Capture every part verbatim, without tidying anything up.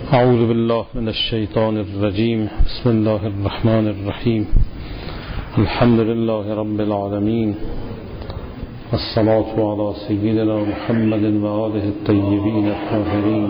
اعوذ بالله من الشیطان الرجیم. بسم الله الرحمن الرحیم. الحمد لله رب العالمین والصلاة علی سیدنا محمد و آله الطیبین الطاهرین.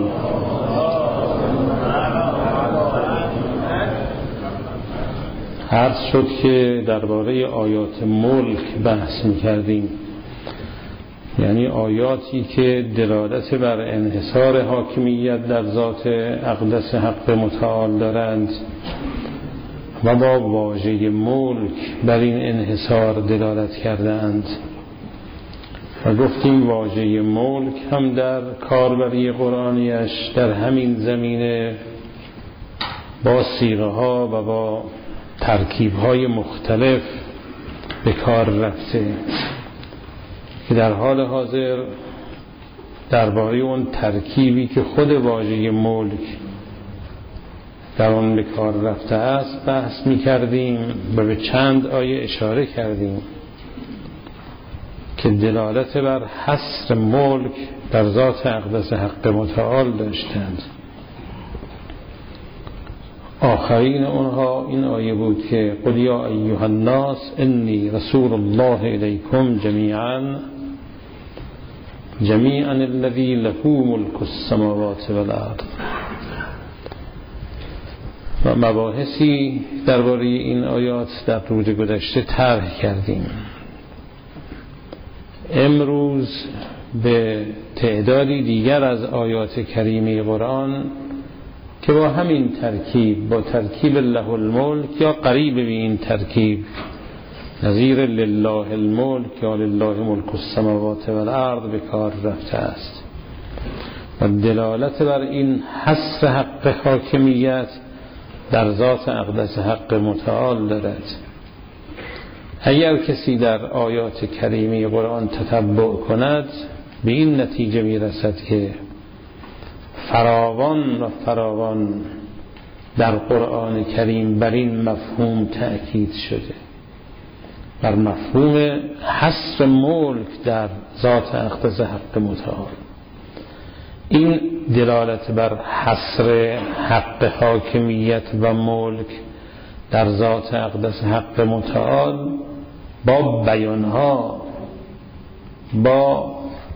عرض شد که درباره آیات ملک بحث می‌کردیم، یعنی آیاتی که دلالت بر انحصار حاکمیت در ذات اقدس حق متعال دارند و با واژه ملک بر این انحصار دلالت کردند و گفتیم واژه ملک هم در کاربری قرآنیش در همین زمینه با صیغه ها و با ترکیب های مختلف به کار رفته که در حال حاضر درباره اون ترکیبی که خود واژه ملک در اون به کار رفته است بحث می کردیم و به چند آیه اشاره کردیم که دلالت بر حصر ملک در ذات اقدس حق متعال داشتند. آخرین اونها این آیه بود که قل یا ایها الناس انی رسول الله الیکم جمیعا جمیعا الذی له ملک السماوات والارض. و مباحثی درباره این آیات در روز گذشته طرح کردیم. امروز به تعدادی دیگر از آیات کریمه قرآن که با همین ترکیب، با ترکیب له الملک یا قریب به این ترکیب، نظیر لله الملک یا لله ملک السماوات والارض به کار رفته است و دلالت بر این حصر حق حاکمیت در ذات اقدس حق متعال دارد. اگر کسی در آیات کریمه قرآن تتبع کند به این نتیجه میرسد که فراوان و فراوان در قرآن کریم بر این مفهوم تأکید شده، بر مفهوم حصر ملک در ذات اقدس حق متعال. این دلالت بر حصر حق حاکمیت و ملک در ذات اقدس حق متعال با بیانها، با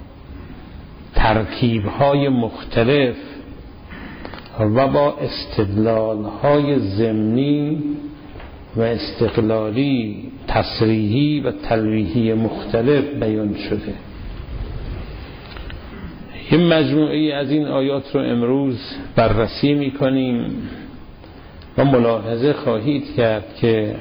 ترکیب‌های مختلف و با استدلال‌های ضمنی و استقلالی، تصریحی و تلویحی مختلف بیان شده. یه مجموعه از این آیات رو امروز بررسی می‌کنیم و ملاحظه خواهید کرد که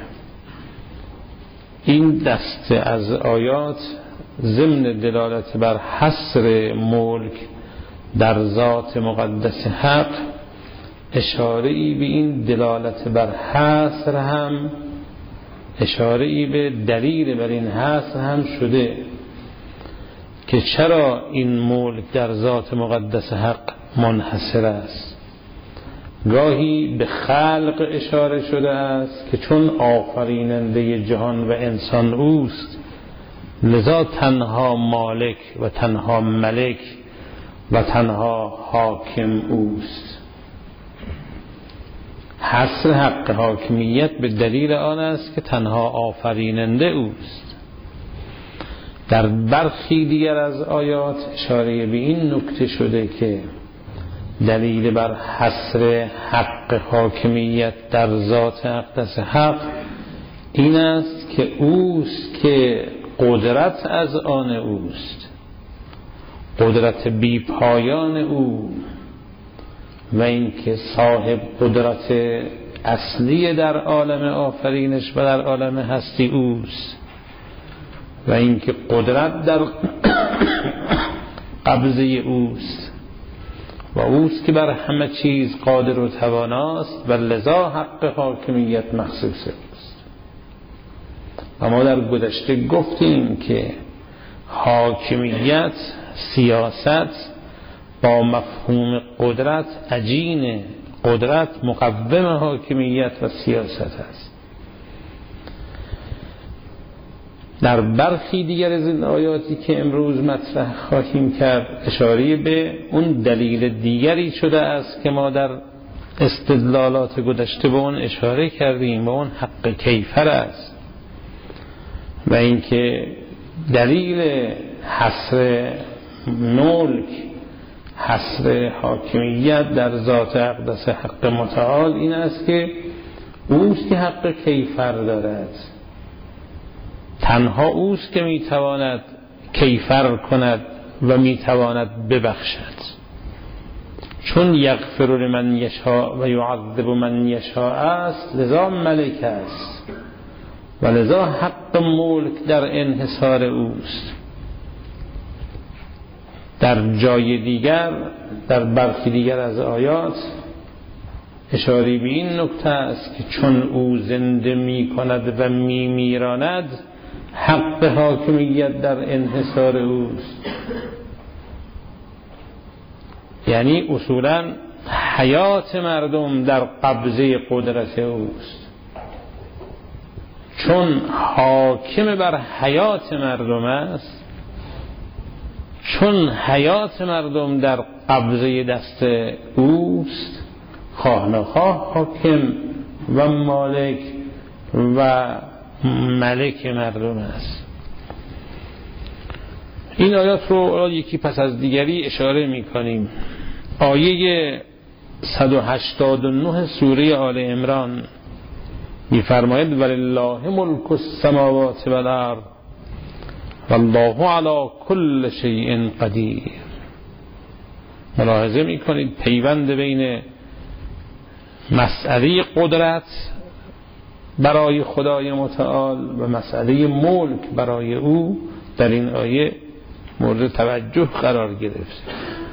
این دسته از آیات ضمن دلالت بر حصر ملک در ذات مقدس حق اشاره‌ای به این دلالت بر حصر هم، اشاره‌ای به دلیل بر این حصر هم شده که چرا این ملک در ذات مقدس حق منحصر است. گاهی به خلق اشاره شده است که چون آفریننده جهان و انسان اوست لذا تنها مالک و تنها ملک و تنها حاکم اوست. حصر حق حاکمیت به دلیل آن است که تنها آفریننده اوست. در برخی دیگر از آیات اشاره به این نکته شده که دلیل بر حصر حق حاکمیت در ذات اقدس حق این است که اوست که قدرت از آن اوست، قدرت بی پایان او، و اینکه صاحب قدرت اصلی در عالم آفرینش و در عالم هستی اوست، و اینکه قدرت در قبضه اوست و اوست که بر همه چیز قادر و تواناست و لذا حق حاکمیت مخصوص اوست. و ما در گذشته گفتیم که حاکمیت، سیاست با مفهوم قدرت عجین قدرت مقوم حاکمیت و سیاست است. در برخی دیگر از این آیاتی که امروز مطرح خواهیم کرد اشاره به اون دلیل دیگری شده است که ما در استدلالات گذشته به اون اشاره کردیم، به اون حق کیفر است و اینکه دلیل حصر ملک، حصر حاکمیت در ذات اقدس حق متعال این است که اوست که حق کیفر دارد، تنها اوست که میتواند کیفر کند و میتواند ببخشد، چون یغفر لمن یشاء و یعذب من یشاء است لذا ملک است و لذا حق ملک در انحصار اوست. در جای دیگر در برخی دیگر از آیات اشاره به این نکته است که چون او زنده می کند و می میراند حق حاکمیت در انحصار اوست، یعنی اصولا حیات مردم در قبضه قدرت اوست، چون حاکم بر حیات مردم است، چون حیات مردم در قبضه دست اوست، خواه نخواه حاکم و مالک و ملک مردم است. این آیات رو یکی پس از دیگری اشاره می کنیم. آیه صد و هشتاد و نه سوره آل عمران می فرماید ولله ملک السماوات والارض والله علی کل شیء قدیر. ملاحظه می کنید پیوند بین مسئله قدرت برای خدای متعال و مسئله ملک برای او در این آیه مورد توجه قرار گرفت.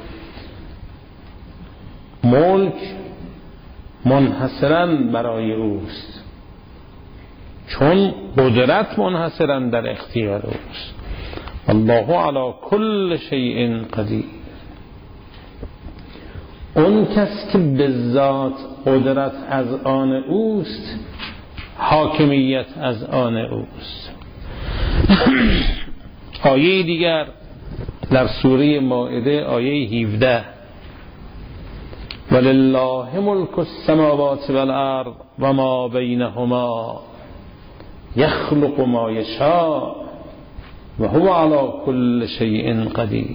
ملک منحصراً برای اوست، چون قدرت منحصراً در اختیار اوست. الله علی کل شیء قدیر. اون کس که به ذات قدرت از آن اوست، حاکمیت از آن اوست. آیه دیگر در سوره مائده آیه هفده ولله ملک السماوات والارض و ما بینهما یخلق ما یشاء و هو علی کل شیء قدیر.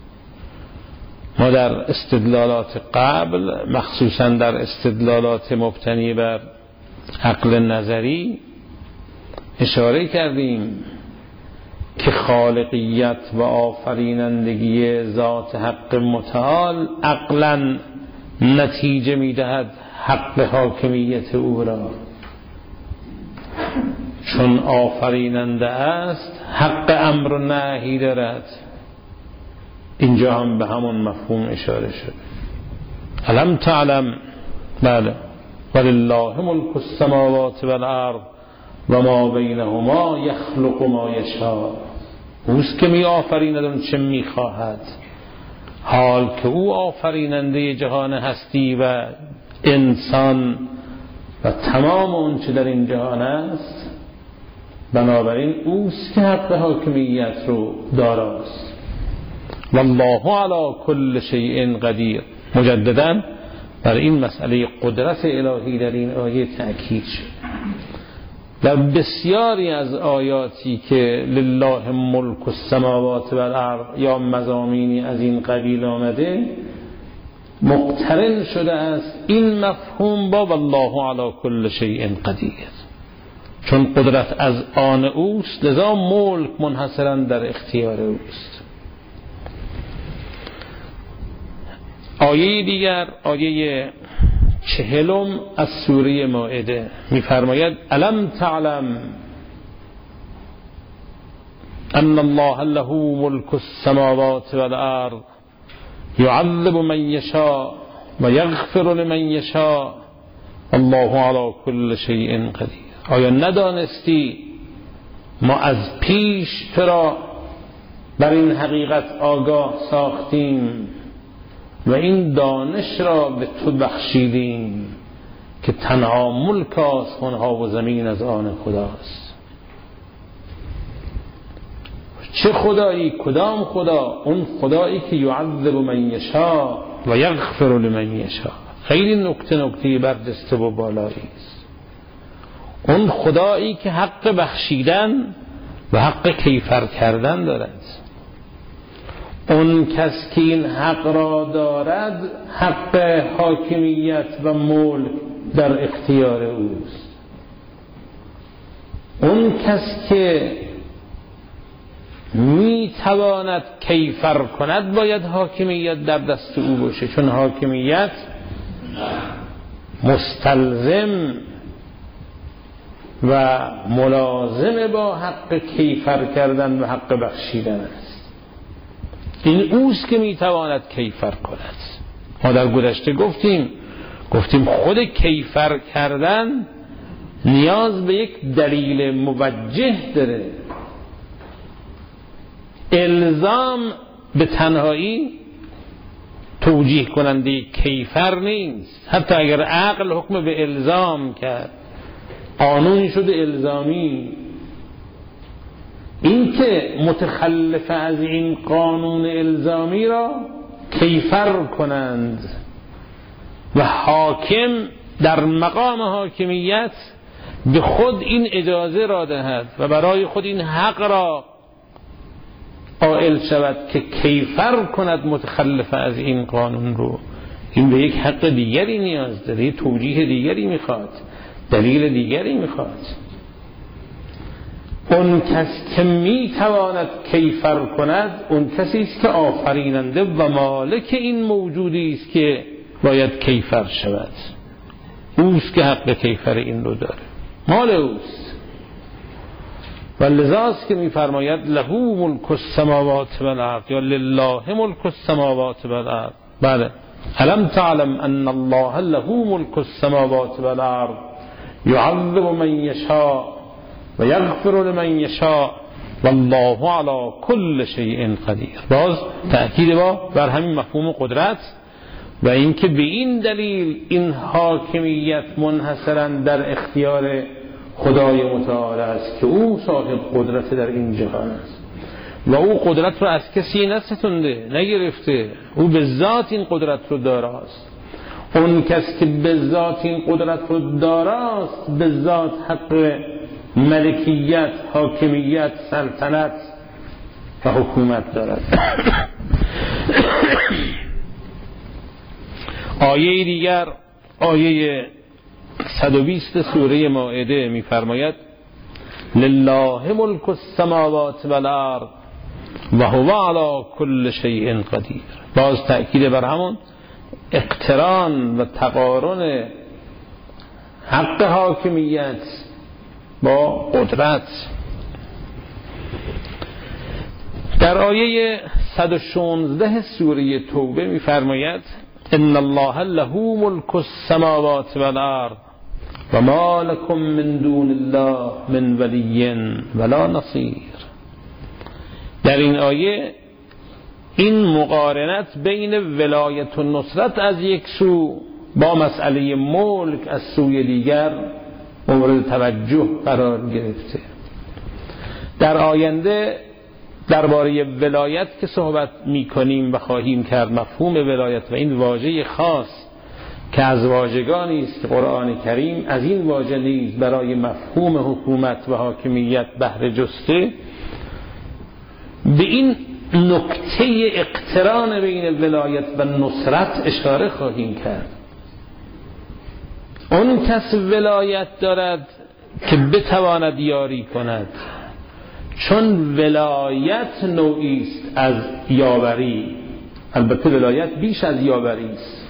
ما در استدلالات قبل مخصوصا در استدلالات مبتنی بر عقل نظری اشاره کردیم که خالقیت و آفرینندگی ذات حق متعال عقلاً نتیجه می‌دهد حق حاکمیت او را، چون آفریننده است حق امر و نهی دارد. اینجا هم به همون مفهوم اشاره شده. الم تعلم بله ولله ملک السماوات والارض و ما بینهما یخلق ما یشاء. اوست که می آفریند اون چه می خواهد، حال که او آفریننده جهان هستی و انسان و تمام اون چه در این جهان است، بنابراین اوست که حق حاکمیت رو داراست. والله علی کل شیء قدیر. مجددا بر این مسئله قدرت الهی در این آیه تأکید شد. در بسیاری از آیاتی که لله ملک السماوات والارض یا مضامینی از این قبیل آمده مقترن شده است این مفهوم با والله علی کل شیء قدیر، چون قدرت از آن اوست لذا ملک منحصرا در اختیار اوست. آیه دیگر آیه چهلم از سوره مائده می‌فرماید الم تعلم ان الله له ملک السماوات والارض یعذب من یشاء و یغفر لمن یشاء الله علی کل شیء قدیر. آیا ندانستی ما از پیش تو را بر این حقیقت آگاه ساختیم و این دانش را به تو بخشیدیم که تنها ملک آسمان ها و زمین از آن خداست. چه خدایی؟ کدام خدا؟ اون خدایی که یعذب من یشاء و یغفر لمن یشاء. خیلی نکته نکته برجسته و بالایی است. اون خدایی که حق بخشیدن و حق کیفر کردن دارد. اون کس که این حق را دارد حق حاکمیت و ملک در اختیار اوست. اون کس که می تواند کیفر کند باید حاکمیت در دست او باشه، چون حاکمیت مستلزم و ملازم با حق کیفر کردن و حق بخشیدن است. این اوست که می تواند کیفر کند. ما در گذشته گفتیم گفتیم خود کیفر کردن نیاز به یک دلیل موجه داره. الزام به تنهایی توجیه کننده کیفر نیست. حتی اگر عقل حکم به الزام کرد، قانون شده الزامی، این که متخلف از این قانون الزامی را کیفر کنند و حاکم در مقام حاکمیت به خود این اجازه را دهد و برای خود این حق را قائل شود که کیفر کند متخلف از این قانون رو، این به یک حق دیگری نیاز داره، توجیه دیگری میخواد، دلیل دیگری میخواد. اون کس که میتواند کیفر کند اون کسی است که آفریننده و مالک این موجودی است که باید کیفر شود. اوست که حق کیفر این رو داره، مال اوست. و لذاست که میفرماید له ملک السماوات و الارض یا لله ملک السماوات و الارض. بله، الم تعلم ان الله له ملک السماوات و الارض یعذب من یشاء و یغفر لمن یشاء والله علی کل شیء قدیر. باز تأکید با بر همین مفهوم قدرت و اینکه به این دلیل این حاکمیت منحصرا در اختیار خدای متعال است که او صاحب قدرت در این جهان است و او قدرت رو از کسی نستونده، نگرفته. او به ذات این قدرت رو داراست. اون کس که به ذات این قدرت رو داراست به ذات حق ملکیت، حاکمیت، سلطنت و حکومت دارد. آیه دیگر، آیه صد و بیست سوره مائده می‌فرماید لله ملک السماوات و الارض و هو علی کل شیء قدیر. باز تأکید بر همون اقتران و تقارن حق حاکمیت با قدرت. در آیه صد و شانزده سوره توبه می‌فرماید ان الله له ملک السماوات و الارض و ما لكم من دون الله من ولی ولا نصیر. در این آیه این مقارنت بین ولایت و نصرت از یک سو با مسئله ملک از سوی دیگر مورد توجه قرار گرفته. در آینده درباره ولایت که صحبت می‌کنیم و خواهیم کرد، مفهوم ولایت و این واژه خاص که از واژگانی است که قرآن کریم از این واژه نیز برای مفهوم حکومت و حاکمیت بهره جسته، به این نکته اقتران بین ولایت و نصرت اشاره خواهیم کرد. اون کس ولایت دارد که بتواند یاری کند، چون ولایت نوعی است از یاوری. البته ولایت بیش از یاوری است،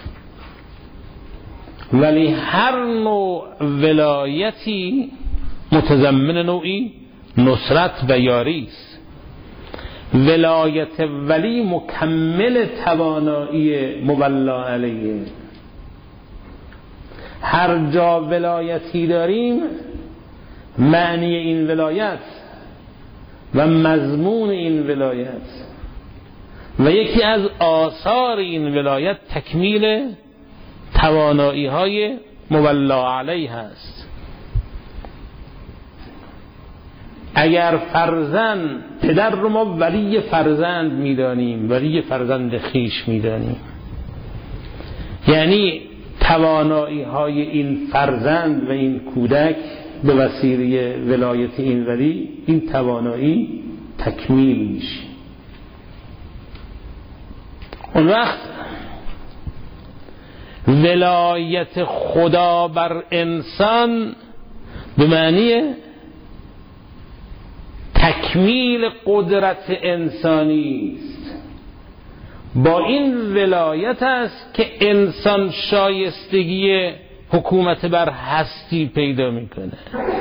ولی هر نوع ولایتی متضمن نوعی نصرت و یاری است. ولایت ولی مکمل توانایی مولا علیه. هر جا ولایتی داریم معنی این ولایت و مضمون این ولایت و یکی از آثار این ولایت تکمیل توانایی های مولا علیه هست. اگر فرزند، پدر رو ما ولی فرزند میدانیم، ولی فرزند خیش میدانیم، یعنی توانایی های این فرزند و این کودک به وسیله ولایت این ولی، این توانایی تکمیل میشه. اون وقت ولایت خدا بر انسان به معنی تکمیل قدرت انسانی است. با این ولایت است که انسان شایستگی حکومت بر هستی پیدا میکنه.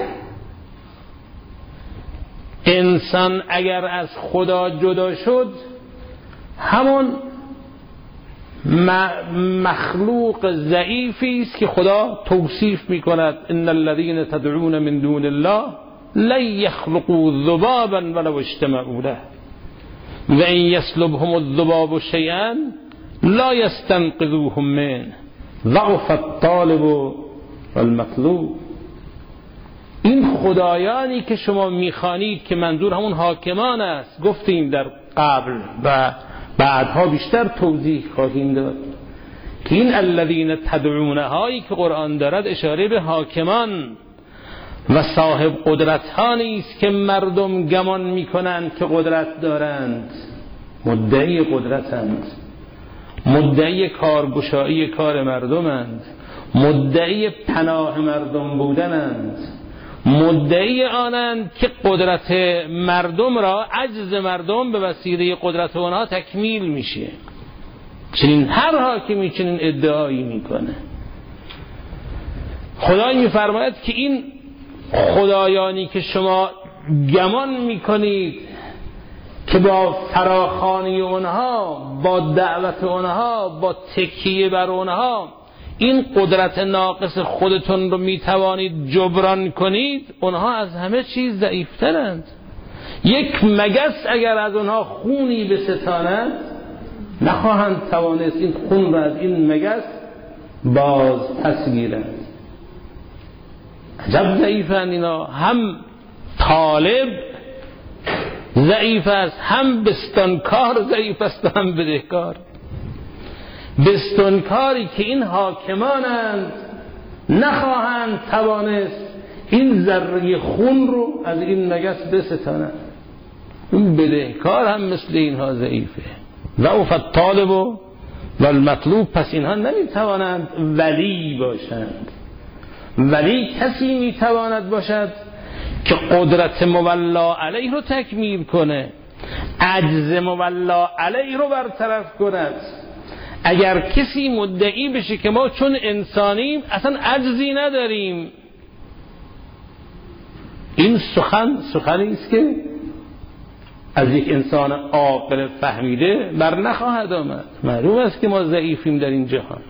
انسان اگر از خدا جدا شد، همون مخلوق ضعیفی است که خدا توصیف میکند ان الذين تدعون من دون الله لن يخلقوا ذبابا ولو اجتمعوا له وان يسلبهم الذباب شيئا لا يستنقذوه منه ضعف الطالب والمطلوب. این خدایانی که شما میخوانید که منظور همون حاکمان است، گفتیم در قبل و بعدها بیشتر توضیح خواهیم داد که این الذین تدعون هایی که قرآن دارد اشاره به حاکمان و صاحب قدرت ها نیست که مردم گمان میکنند که قدرت دارند، مدعی قدرتند، مدعی کارگشایی کار مردمند، مدعی پناه مردم بودنند، مدعی آنند که قدرت مردم را عجز مردم به وسیله قدرت آنها تکمیل میشه. چنین هر حاکمی چنین ادعایی میکنه. خدای میفرماید که این خدایانی که شما گمان میکنید که با فراخوانی اونها، با دعوت اونها، با تکیه بر اونها این قدرت ناقص خودتون رو میتوانید جبران کنید، اونها از همه چیز ضعیفترند. یک مگس اگر از اونها خونی بستاند، نخواهند توانست این خون را از این مگس باز پس گیرند. عجب ضعیفند اینا. هم طالب ضعیف است، هم بستانکار ضعیف است و هم بدهکار. بستانکاری که این حاکمانند نخواهند توانست این ذره خون رو از این مگس بستانند. این بدهکار هم مثل اینها ضعیفه. ضعف الطالب و المطلوب. پس اینها نمیتوانند ولی باشند. ولی کسی میتواند باشد که قدرت مولا علیه رو تکمیل کنه، عجز مولا علیه رو برطرف کند. اگر کسی مدعی بشه که ما چون انسانیم اصلا عجزی نداریم، این سخن سخنی است که از یک انسان عاقل فهمیده بر نخواهد آمد. معلوم است که ما ضعیفیم در این جهان،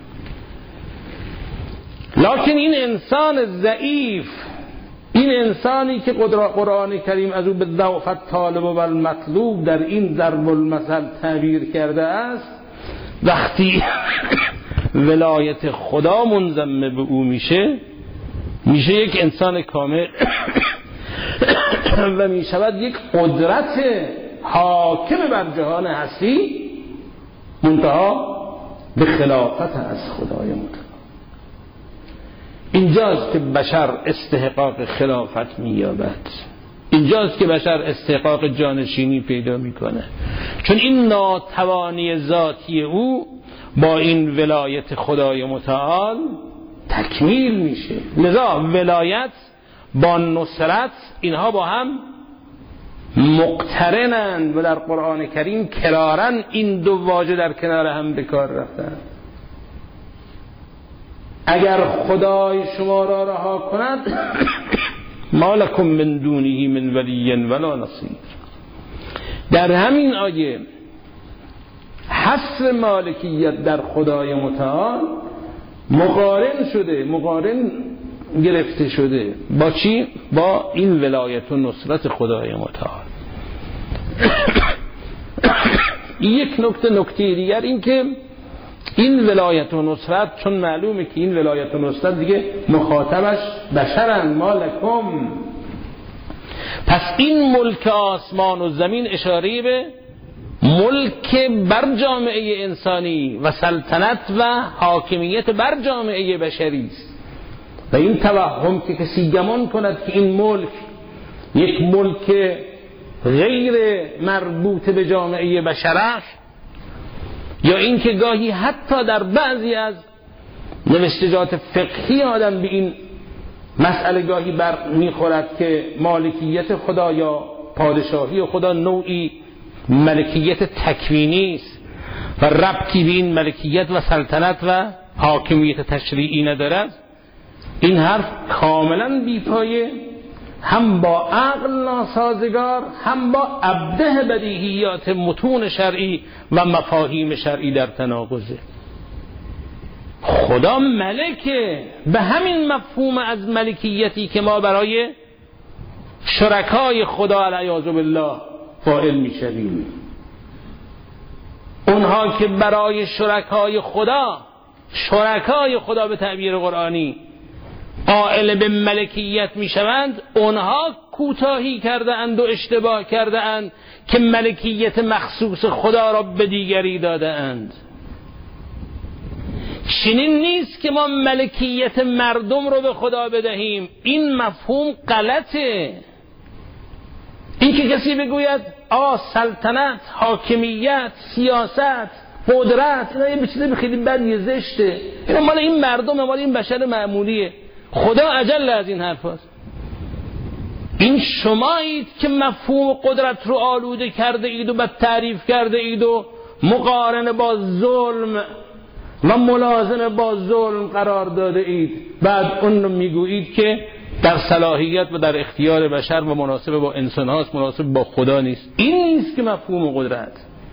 لکن این انسان ضعیف، این انسانی که قرآن کریم از او به ضعف الطالب و المطلوب در این ضرب المثل تعبیر کرده است، وقتی ولایت خدا منضم به او میشه، میشه یک انسان کامل و میشود یک قدرت حاکم بر جهان هستی، منتها به خلافت از خدای متعال. اینجاست که بشر استحقاق خلافت مییابد، اینجاست که بشر استحقاق جانشینی پیدا میکنه، چون این ناتوانی ذاتی او با این ولایت خدای متعال تکمیل میشه. لذا ولایت با نصرت اینها با هم مقترنند و در قرآن کریم کرارن این دو واژه در کنار هم به کار رفتن. اگر خدای شما را رها کند ما لکم من دونه من ولی ولا نصیر. در همین آیه حصر مالکیت در خدای متعال مقارن شده، مقارن گرفته شده با چی؟ با این ولایت و نصرت خدای متعال. یک نکته نکته دیگر این که این ولایت و نصرت، چون معلومه که این ولایت و نصرت دیگه مخاطبش بشرن، ما لکم، پس این ملک آسمان و زمین اشاره به ملک بر جامعه انسانی و سلطنت و حاکمیت بر جامعه بشری است. و این توهم که کسی گمان کند که این ملک یک ملک غیر مربوط به جامعه بشر است، یا این که گاهی حتی در بعضی از نوشتجات فقهی آدم به این مسئله گاهی بر میخورد که مالکیت خدا یا پادشاهی خدا نوعی ملکیت تکوینی است و ربطی به این ملکیت و سلطنت و حاکمیت تشریعی ندارد، این حرف کاملا بیپایه، هم با عقل ناسازگار، هم با ابده بدیهیات متون شرعی و مفاهیم شرعی در تناقضه. خدا ملکه، به همین مفهوم از ملکیتی که ما برای شرکای خدا علیاذ بالله قائل میشویم. اونها که برای شرکای خدا شرکای خدا به تعبیر قرآنی قائل به ملکیت میشوند، اونها کوتاهی کرده اند و اشتباه کرده اند که ملکیت مخصوص خدا را به دیگری داده اند. چنین نیست که ما ملکیت مردم رو به خدا بدهیم، این مفهوم غلطه. این که کسی بگوید آقا سلطنت، حاکمیت، سیاست، قدرت اینا یه چیز خیلی بدیه، زشته، اینا مال این مردمه، مال این بشر معمولیه، خدا اجل از این حرف هست. این شمایید که مفهوم قدرت رو آلوده کرده اید و بد تعریف کرده اید و مقارنه با ظلم و ملازمه با ظلم قرار داده اید، بعد اون رو میگویید که در صلاحیت و در اختیار بشر و مناسب با انسان هاست، مناسب با خدا نیست. این نیست که مفهوم قدرت.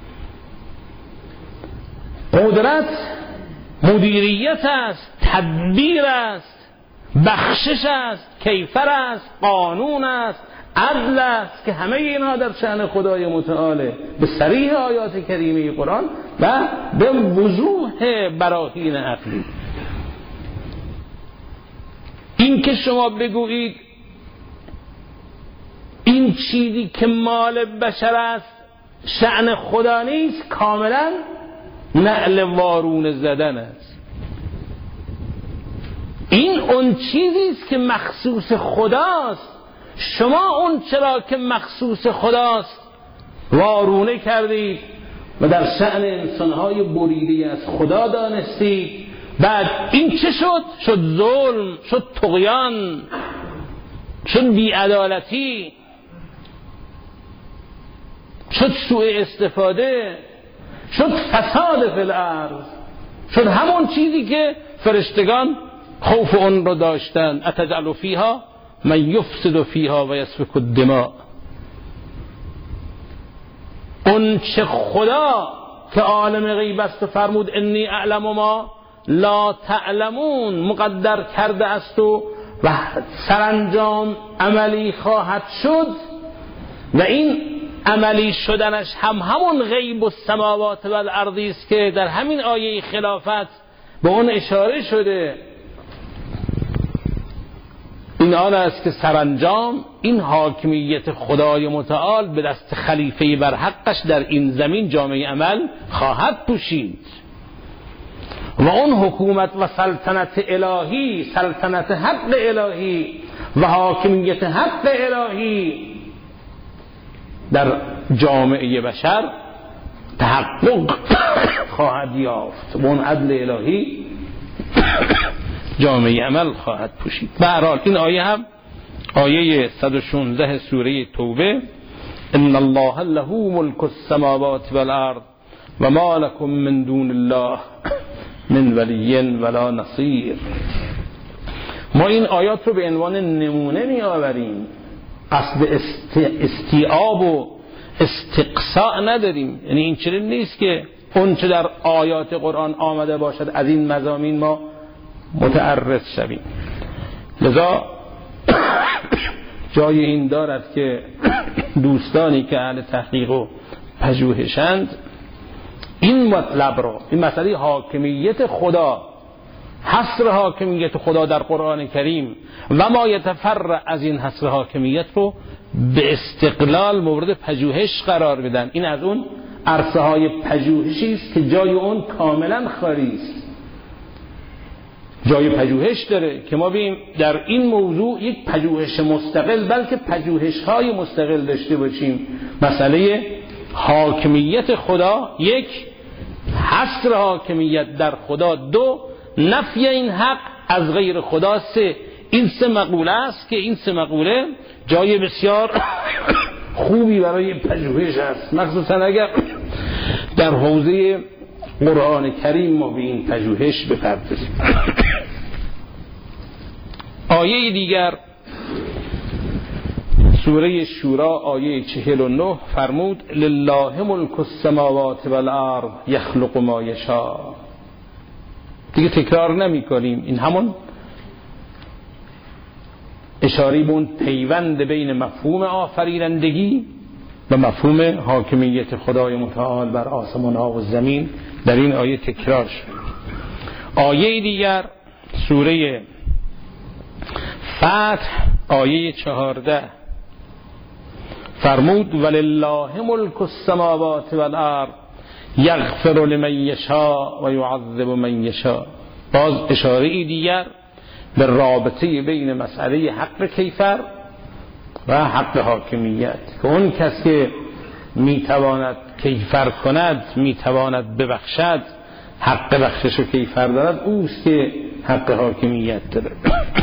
قدرت مدیریت است، تدبیر است، بخشش است، کیفر است، قانون است، عدل است، که همه اینا در شأن خدای متعاله به صریح آیات کریمه قرآن و به وضوح براهین عقلی. این که شما بگویید این چیزی که مال بشر است شأن خدا نیست، کاملا نعل وارون زدن است. این اون چیزی است که مخصوص خداست، شما اون چرا که مخصوص خداست وارونه کردید و در شأن انسانهای بریده از خدا دانستید. بعد این چه شد؟ شد ظلم، شد طغیان، شد بی‌عدالتی، شد سوء استفاده، شد فساد فی الارض، شد همون چیزی که فرشتگان خوف اون رو داشتن. اتجعل فیها من یفسد فیها و یسفک الدماء. اون چه خدا که عالم غیب است و فرمود انی اعلم ما لا تعلمون مقدر کرده است و سرانجام عملی خواهد شد، و این عملی شدنش هم همون غیب السماوات و الارض است که در همین آیه خلافت به اون اشاره شده. این آن است که سرانجام این حاکمیت خدای متعال به دست خلیفه بر حقش در این زمین جامعه عمل خواهد پوشید، و اون حکومت و سلطنت الهی، سلطنت حق الهی و حاکمیت حق الهی در جامعه بشر تحقق خواهد یافت و اون عدل الهی جامعه عمل خواهد پوشید. به هر حال این آیه هم آیه صد و شانزده سوره توبه، ان الله له ملک السماوات والارض و ما لكم من دون الله من ولی ولا نصیر. ما این آیات رو به عنوان نمونه می آوریم، قصد استیعاب و استقصاء نداریم. یعنی این چنین نیست که اون چه در آیات قرآن آمده باشد از این مضامین ما متعرض شویم. لذا جای این دارد که دوستانی که اهل تحقیق و پژوهشند این مطلب رو، این مسئله حاکمیت خدا، حصر حاکمیت خدا در قرآن کریم و ما یتفرع از این حصر حاکمیت رو به استقلال مورد پژوهش قرار بدن. این از اون عرصه های پژوهشی است که جای اون کاملا خالی است، جای پژوهش داره که ما بیم در این موضوع یک پژوهش مستقل بلکه پژوهش های مستقل داشته باشیم. مسئله حاکمیت خدا، یک، حصر حاکمیت در خدا، دو، نفی این حق از غیر خدا، سه. این سه مقوله است که این سه مقوله جای بسیار خوبی برای پژوهش است، مخصوصا اگر در حوزه قرآن کریم ما به این پژوهش بپردازیم. آیه دیگر سوره شورا آیه چهل و نه فرمود لله ملک السماوات والارض یخلق ما یشاء. دیگه تکرار نمی کنیم، این همون اشاره به اون پیوند بین مفهوم آفرینندگی و مفهوم حاکمیت خدای متعال بر آسمان ها و زمین در این آیه تکرار شد. آیه دیگر سوره فتح آیه چهارده فرمود ولله ملک السماوات والارض یغفر لمن یشاء و یعذب من یشاء. باز اشاره دیگر به رابطه بین مسئله حق کیفر و حق حاکمیت، که اون کس که میتواند کیفر کند، میتواند ببخشد، حق بخشش و کیفر دارد، اوست که حق حاکمیت دارد.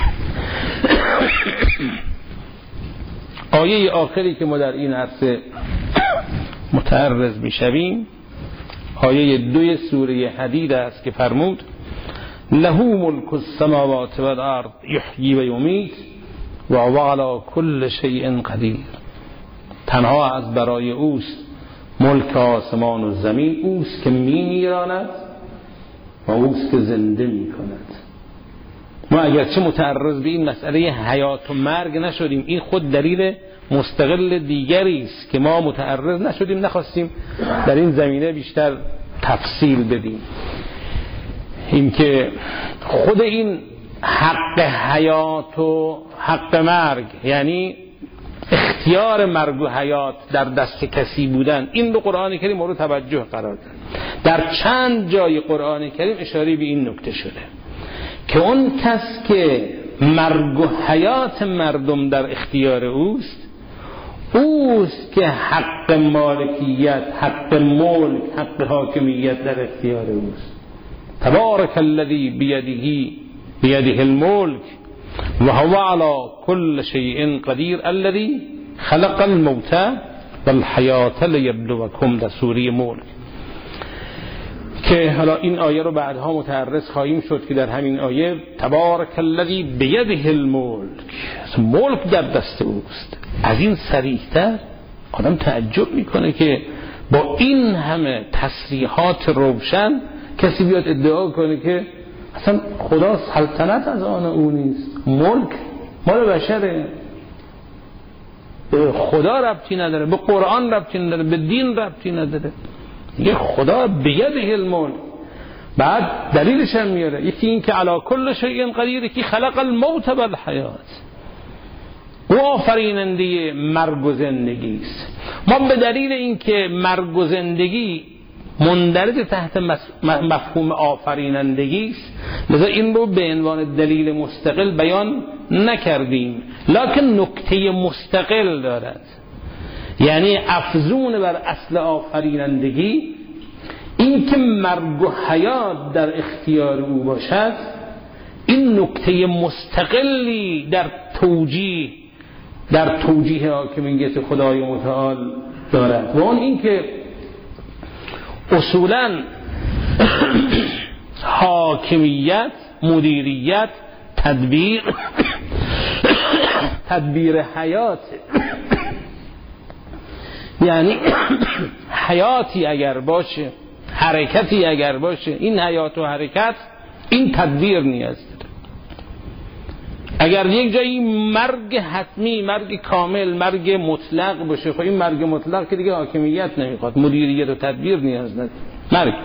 آیه آخری که ما در این عرصه متعرض میشویم آیه دوی سوره حدید است که فرمود له ملک السماوات والارض یحیی و یمیت و هو علی کل شیء قدیر. تنها از برای اوست ملک آسمان و زمین، اوست که می میراند و اوست که زنده می کند. ما اگرچه متعرض به این مسئله حیات و مرگ نشدیم، این خود دلیل مستقل دیگری است که ما متعرض نشدیم، نخواستیم در این زمینه بیشتر تفصیل بدیم. این که خود این حق حیات و حق مرگ، یعنی اختیار مرگ و حیات در دست کسی بودن، این به قرآن کریم مورد توجه قرار داد. در چند جای قرآن کریم اشاره به این نکته شده که اون کس که مرگ و حیات مردم در اختیار اوست، اوست که حق مالکیت، حق ملک، حق حاکمیت در اختیار اوست. تبارک الذی بیده بیده الملک و هو علی کل شیء قدیر الذی خلق الموت والحیات لیبلوکم، در سوره ملک. که حالا این آیه رو بعدها متعرض خواهیم شد که در همین آیه تبارک الذی بیده الملک، ملک در دست اوست. از این صریح‌تر آدم تعجب میکنه که با این همه تصریحات روشن کسی بیاد ادعا کنه که اصلا خدا سلطنت از آن او نیست، ملک مال بشره، به خدا ربطی نداره، به قرآن ربطی نداره، به دین ربطی نداره. یه خدا بیده الملک. بعد دلیلش هم میاره، یکی این که علی کل شیء قدیر، یکی خلق الموت والحیات، او آفریننده مرگ و زندگی است. ما به دلیل اینکه مرگ و زندگی مندرج تحت مفهوم آفرینندگی است، لذا این رو به عنوان دلیل مستقل بیان نکردیم، لکن نکته مستقل دارد. یعنی افزون بر اصل آفرینندگی این که مرگ و حیات در اختیار او باشد، این نکته مستقلی در توجیه در توجیه حاکمیت خدای متعال دارد، و اون این که اصولاً حاکمیت، مدیریت، تدبیر تدبیر حیات، یعنی حیاتی اگر باشه، حرکتی اگر باشه، این حیات و حرکت این تدبیر نیاز داره. اگر یک جایی مرگ حتمی، مرگ کامل، مرگ مطلق باشه، خب این مرگ مطلق که دیگه حاکمیت نمیخواد، مدیریت و تدبیر نیاز نداره. مرگ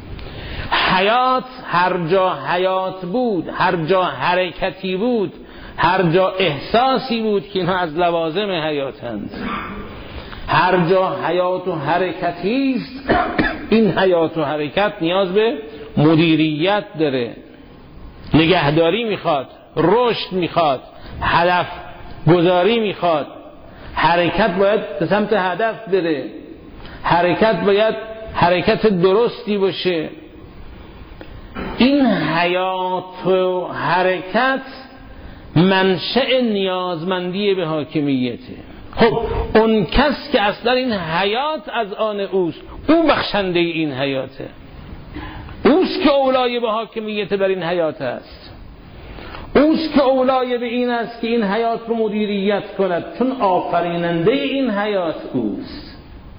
حیات، هر جا حیات بود، هر جا حرکتی بود، هر جا احساسی بود که اینها از لوازم حیاتند، هر جا حیات و حرکتی است، این حیات و حرکت نیاز به مدیریت داره، نگهداری میخواد، رشد میخواد، هدف گذاری میخواد. حرکت باید به سمت هدف بره، حرکت باید حرکت درستی باشه. این حیات و حرکت منشأ نیازمندی به حاکمیته. خب اون کس که اصلا این حیات از آن اوست، او بخشنده این حیاته، اوست که اولای به حاکمیت بر این حیات است، اوست که اولای به این است که این حیات رو مدیریت کند، چون آفریننده این حیات اوست.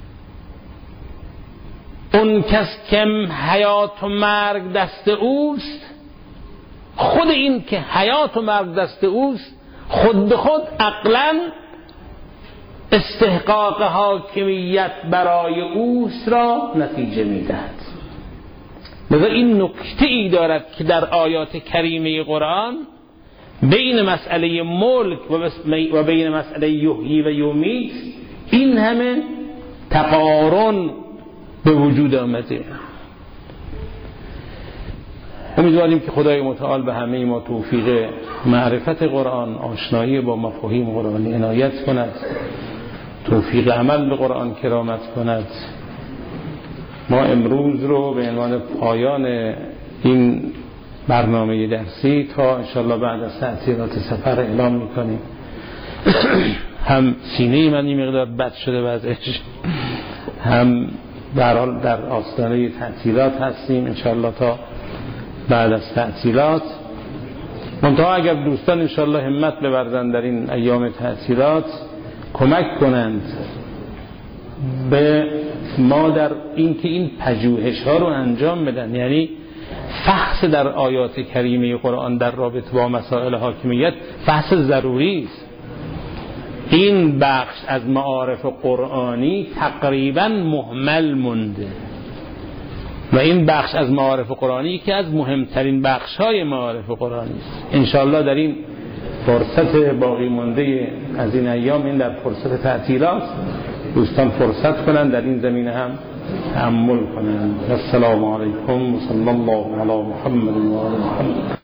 اون کس که حیات و مرگ دست اوست، خود این که حیات و مرگ دست اوست خود به خود عقلاً استحقاق حاکمیت برای اوست را نتیجه میدهد. لذا این نکته ای دارد که در آیات کریمه قرآن بین مسئله ملک و بین مسئله یحیی و یمیت این همه تقارن به وجود آمده. امیدواریم که خدای متعال به همه ما توفیق معرفت قرآن، آشنایی با مفاهیم قرآنی عنایت کند، توفیق عمل به قرآن کرامت کند. ما امروز رو به عنوان پایان این برنامه درسی تا انشاءالله بعد از تعطیلات سفر اعلام میکنیم. هم سینه من این مقدار بد شده وضعش، هم در حال در آستانه تعطیلات هستیم انشاءالله تا بعد از تعطیلات. منتها اگر دوستان انشاءالله همت ببرزند در این ایام تعطیلات کمک کنند به ما در این که این پژوهش ها رو انجام بدن، یعنی فحص در آیات کریمه قرآن در رابطه با مسائل حاکمیت فحص ضروری است. این بخش از معارف قرآنی تقریبا مهمل مونده و این بخش از معارف قرآنی که از مهمترین بخش های معارف قرآنی است. انشاءالله در این فرصت باقی مونده از این ایام، این در فرصت تعطیلات، دوستان فرصت کنند در این زمینه هم تأمل کنند. السلام علیکم و صلی الله علی محمد و آل محمد.